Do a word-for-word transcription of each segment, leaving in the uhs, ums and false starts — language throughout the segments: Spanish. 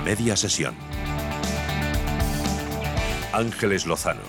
A media sesión. Ángeles Lozano.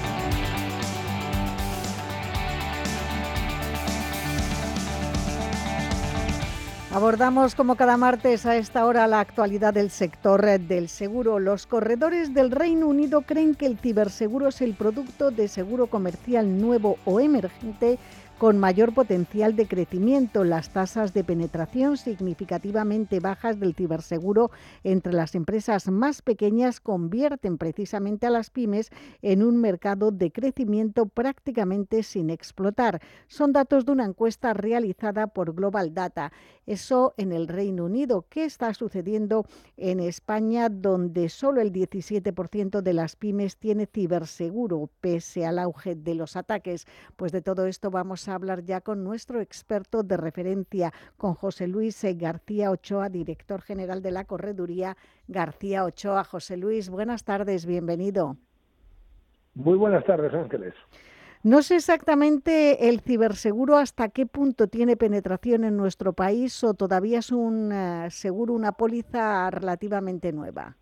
Abordamos como cada martes a esta hora la actualidad del sector del seguro. Los corredores del Reino Unido creen que el ciberseguro es el producto de seguro comercial nuevo o emergente con mayor potencial de crecimiento. Las tasas de penetración significativamente bajas del ciberseguro entre las empresas más pequeñas convierten precisamente a las pymes en un mercado de crecimiento prácticamente sin explotar. Son datos de una encuesta realizada por Global Data. Eso en el Reino Unido. ¿Qué está sucediendo en España, donde solo el diecisiete por ciento de las pymes tiene ciberseguro, pese al auge de los ataques? Pues de todo esto vamos a hablar ya con nuestro experto de referencia, con José Luis García Ochoa, director general de la correduría García Ochoa. José Luis, buenas tardes, bienvenido. Muy buenas tardes, Ángeles. No sé exactamente el ciberseguro hasta qué punto tiene penetración en nuestro país o todavía es un uh, seguro, una póliza relativamente nueva.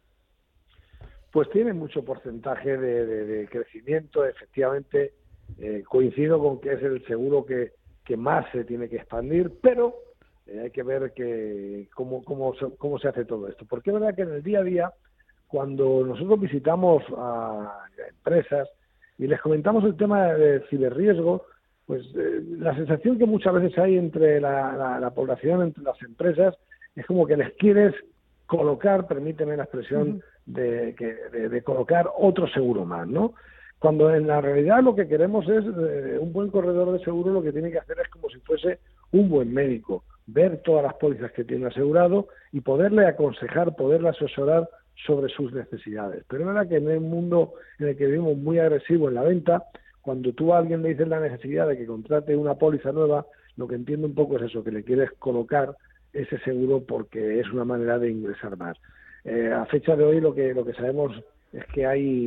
Pues tiene mucho porcentaje de, de, de crecimiento, efectivamente. Eh, coincido con que es el seguro que, que más se tiene que expandir, pero eh, hay que ver que cómo, cómo, cómo se hace todo esto. Porque es verdad que en el día a día, cuando nosotros visitamos a empresas y les comentamos el tema de ciberriesgo, pues eh, la sensación que muchas veces hay entre la, la, la población, entre las empresas, es como que les quieres colocar, permíteme la expresión, uh-huh. de, que, de, de colocar otro seguro más, ¿no? Cuando en la realidad lo que queremos es, eh, un buen corredor de seguro lo que tiene que hacer es como si fuese un buen médico, ver todas las pólizas que tiene asegurado y poderle aconsejar, poderle asesorar sobre sus necesidades. Pero es verdad que en el mundo en el que vivimos muy agresivo en la venta, cuando tú a alguien le dices la necesidad de que contrate una póliza nueva, lo que entiendo un poco es eso, que le quieres colocar ese seguro porque es una manera de ingresar más. Eh, a fecha de hoy lo que lo que sabemos es que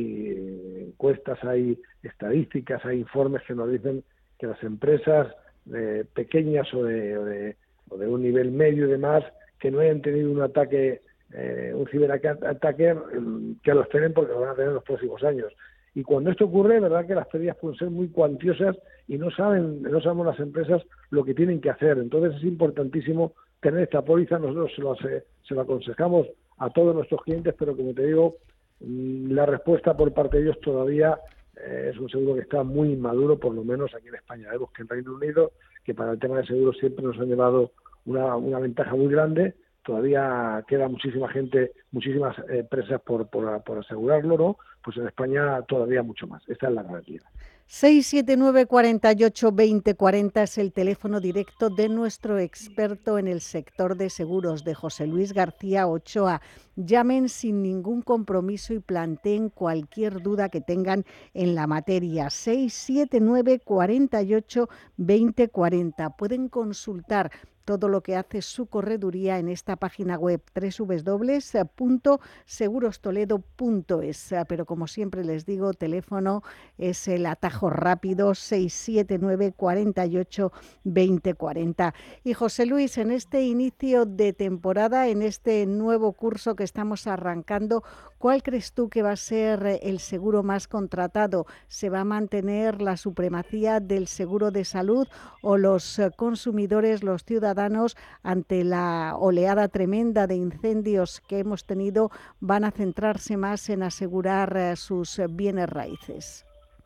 hay encuestas, hay estadísticas, hay informes que nos dicen que las empresas eh, pequeñas o de, o, de, o de un nivel medio y demás, que no hayan tenido un ataque, eh, un ciberataque, eh, que lo esperen porque lo van a tener en los próximos años. Y cuando esto ocurre, es verdad que las pérdidas pueden ser muy cuantiosas y no saben, no sabemos las empresas lo que tienen que hacer. Entonces es importantísimo tener esta póliza. Nosotros se lo, se lo aconsejamos a todos nuestros clientes, pero como te digo, la respuesta por parte de ellos todavía eh, es un seguro que está muy inmaduro, por lo menos aquí en España. Vemos que en Reino Unido, que para el tema de seguros siempre nos han llevado una, una ventaja muy grande, todavía queda muchísima gente, muchísimas empresas por, por, por asegurarlo, ¿no? Pues en España todavía mucho más. Esta es la garantía. seis siete nueve, cuatro ocho, dos cero cuatro cero es el teléfono directo de nuestro experto en el sector de seguros, de José Luis García Ochoa. Llamen sin ningún compromiso y planteen cualquier duda que tengan en la materia. seis siete nueve, cuatro ocho, dos cero cuatro cero. Pueden consultar todo lo que hace su correduría en esta página web doble u doble u doble u punto seguros toledo punto es. Pero como siempre les digo, teléfono es el atajo rápido seis siete nueve, cuatro ocho, dos cero cuatro cero. Y José Luis, en este inicio de temporada, en este nuevo curso que estamos arrancando, ¿cuál crees tú que va a ser el seguro más contratado? ¿Se va a mantener la supremacía del seguro de salud o los consumidores, los ciudadanos, ante la oleada tremenda de incendios que hemos tenido, van a centrarse más en asegurar sus bienes raíces?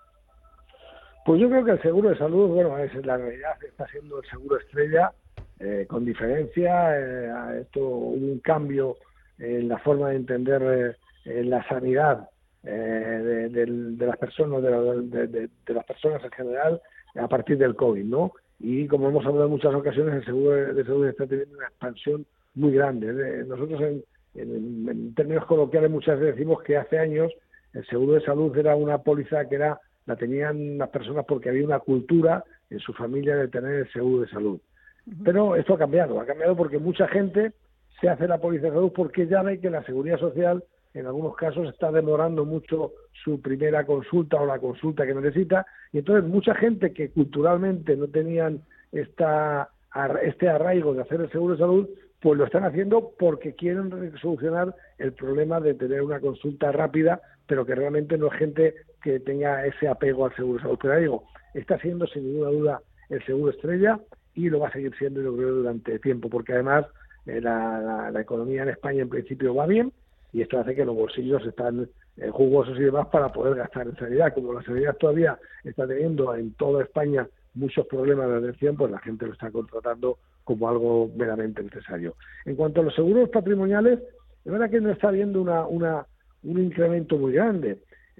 Pues yo creo que el seguro de salud, bueno, es la realidad, está siendo el seguro estrella, eh, con diferencia. Eh, esto hubo un cambio en la forma de entender eh, la sanidad eh, de, de, de las personas, de, la, de, de, de las personas en general, a partir del COVID, ¿no? Y como hemos hablado en muchas ocasiones, el seguro de salud está teniendo una expansión muy grande. Nosotros en, en, en términos coloquiales muchas veces decimos que hace años el seguro de salud era una póliza que era la tenían las personas porque había una cultura en su familia de tener el seguro de salud. Pero esto ha cambiado, ha cambiado porque mucha gente se hace la póliza de salud porque ya ve que la seguridad social en algunos casos está demorando mucho su primera consulta o la consulta que necesita, y entonces mucha gente que culturalmente no tenían esta, este arraigo de hacer el seguro de salud, pues lo están haciendo porque quieren solucionar el problema de tener una consulta rápida, pero que realmente no es gente que tenga ese apego al seguro de salud. Pero digo, está siendo sin ninguna duda el seguro estrella y lo va a seguir siendo, yo creo, durante tiempo, porque además eh, la, la, la economía en España en principio va bien y esto hace que los bolsillos están eh, jugosos y demás para poder gastar en sanidad. Como la sanidad todavía está teniendo en toda España muchos problemas de atención, pues la gente lo está contratando como algo meramente necesario. En cuanto a los seguros patrimoniales, es verdad que no está habiendo una, una, un incremento muy grande,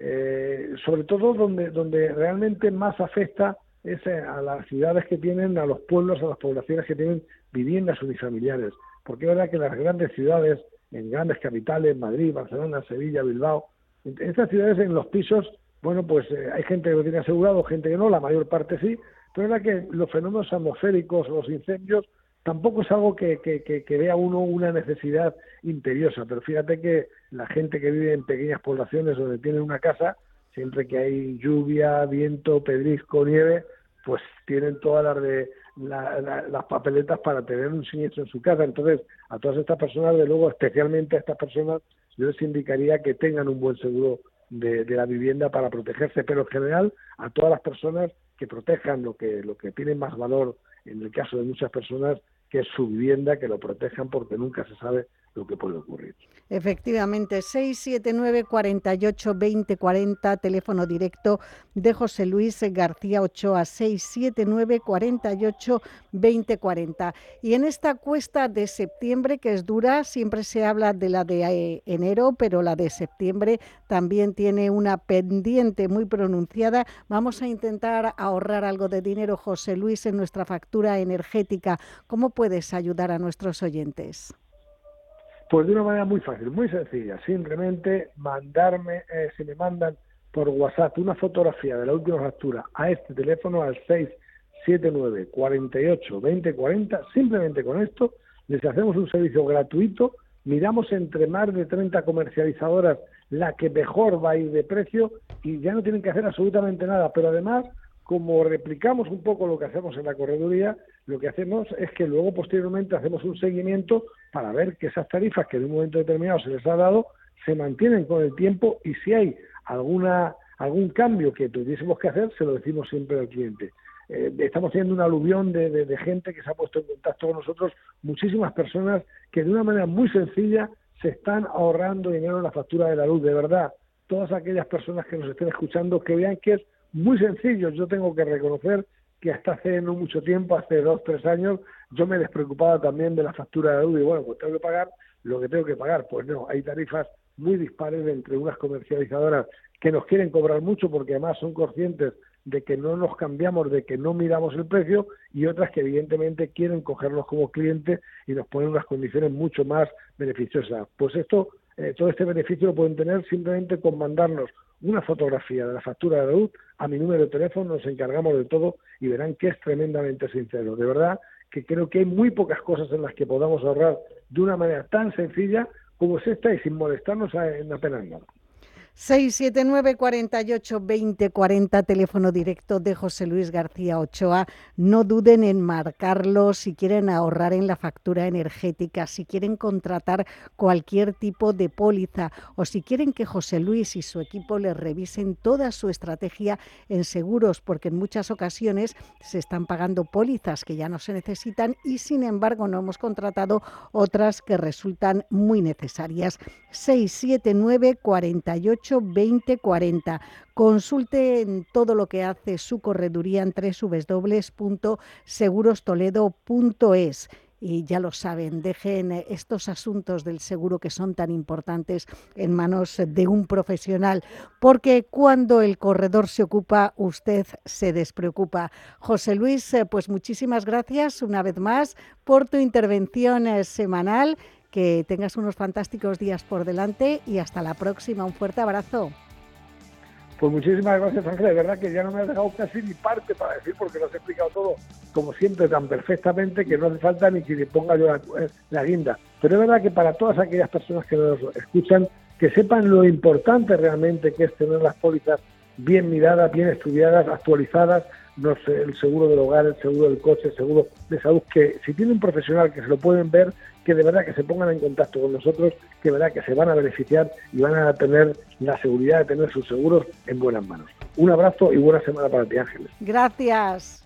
eh, sobre todo donde, donde realmente más afecta es a las ciudades que tienen, a los pueblos, a las poblaciones que tienen viviendas unifamiliares, porque es verdad que las grandes ciudades, en grandes capitales, Madrid, Barcelona, Sevilla, Bilbao, en estas ciudades en los pisos, bueno, pues eh, hay gente que lo tiene asegurado, gente que no, la mayor parte sí, pero es verdad que los fenómenos atmosféricos, los incendios, tampoco es algo que, que, que, que vea uno una necesidad imperiosa, pero fíjate que la gente que vive en pequeñas poblaciones donde tienen una casa, siempre que hay lluvia, viento, pedrisco, nieve, pues tienen todas las de la, la, las papeletas para tener un siniestro en su casa. Entonces, a todas estas personas, de luego, especialmente a estas personas, yo les indicaría que tengan un buen seguro de, de la vivienda para protegerse, pero en general a todas las personas que protejan lo que lo que tiene más valor en el caso de muchas personas, que es su vivienda, que lo protejan porque nunca se sabe lo que puede ocurrir. Efectivamente, seis siete nueve, cuarenta y ocho, veinte, cuarenta, teléfono directo de José Luis García Ochoa, seis siete nueve, cuarenta y ocho, veinte, cuarenta. Y en esta cuesta de septiembre, que es dura, siempre se habla de la de enero, pero la de septiembre también tiene una pendiente muy pronunciada. Vamos a intentar ahorrar algo de dinero, José Luis, en nuestra factura energética. ¿Cómo puedes ayudar a nuestros oyentes? Pues de una manera muy fácil, muy sencilla, simplemente mandarme, eh, si me mandan por WhatsApp una fotografía de la última factura a este teléfono, al seis siete nueve, cuarenta y ocho, veinte, cuarenta, simplemente con esto les hacemos un servicio gratuito, miramos entre más de treinta comercializadoras la que mejor va a ir de precio y ya no tienen que hacer absolutamente nada, pero además, como replicamos un poco lo que hacemos en la correduría, lo que hacemos es que luego posteriormente hacemos un seguimiento para ver que esas tarifas que en un momento determinado se les ha dado se mantienen con el tiempo y si hay alguna algún cambio que tuviésemos que hacer, se lo decimos siempre al cliente. Eh, estamos teniendo un aluvión de, de, de gente que se ha puesto en contacto con nosotros, muchísimas personas que de una manera muy sencilla se están ahorrando dinero en la factura de la luz. De verdad, todas aquellas personas que nos estén escuchando, que vean que es muy sencillo. Yo tengo que reconocer que hasta hace no mucho tiempo, hace dos, tres años, yo me despreocupaba también de la factura de la luz y bueno, pues tengo que pagar lo que tengo que pagar. Pues no, hay tarifas muy dispares entre unas comercializadoras que nos quieren cobrar mucho porque además son conscientes de que no nos cambiamos, de que no miramos el precio, y otras que evidentemente quieren cogernos como clientes y nos ponen unas condiciones mucho más beneficiosas. Pues esto, eh, todo este beneficio lo pueden tener simplemente con mandarnos una fotografía de la factura de la luz a mi número de teléfono, nos encargamos de todo y verán que es tremendamente sincero. De verdad que creo que hay muy pocas cosas en las que podamos ahorrar de una manera tan sencilla como es esta y sin molestarnos en apenas nada. seis siete nueve, cuarenta y ocho, veinte, cuarenta, teléfono directo de José Luis García Ochoa. No duden en marcarlo si quieren ahorrar en la factura energética, si quieren contratar cualquier tipo de póliza o si quieren que José Luis y su equipo les revisen toda su estrategia en seguros, porque en muchas ocasiones se están pagando pólizas que ya no se necesitan y sin embargo no hemos contratado otras que resultan muy necesarias. seis siete nueve, cuarenta y ocho, veinte, cuarenta. Consulte en todo lo que hace su correduría en doble u doble u doble u punto seguros toledo punto es. Y ya lo saben, dejen estos asuntos del seguro que son tan importantes en manos de un profesional, porque cuando el corredor se ocupa, usted se despreocupa. José Luis, pues muchísimas gracias una vez más por tu intervención semanal. Que tengas unos fantásticos días por delante y hasta la próxima. Un fuerte abrazo. Pues muchísimas gracias, Ángela. De verdad que ya no me has dejado casi ni parte para decir, porque lo has explicado todo, como siempre, tan perfectamente que no hace falta ni que le ponga yo la, la guinda. Pero es verdad que para todas aquellas personas que nos escuchan, que sepan lo importante realmente que es tener las pólizas bien miradas, bien estudiadas, actualizadas, no sé, el seguro del hogar, el seguro del coche, el seguro de salud, que si tiene un profesional que se lo pueden ver, que de verdad que se pongan en contacto con nosotros, que de verdad que se van a beneficiar y van a tener la seguridad de tener sus seguros en buenas manos. Un abrazo y buena semana para ti, Ángeles. Gracias.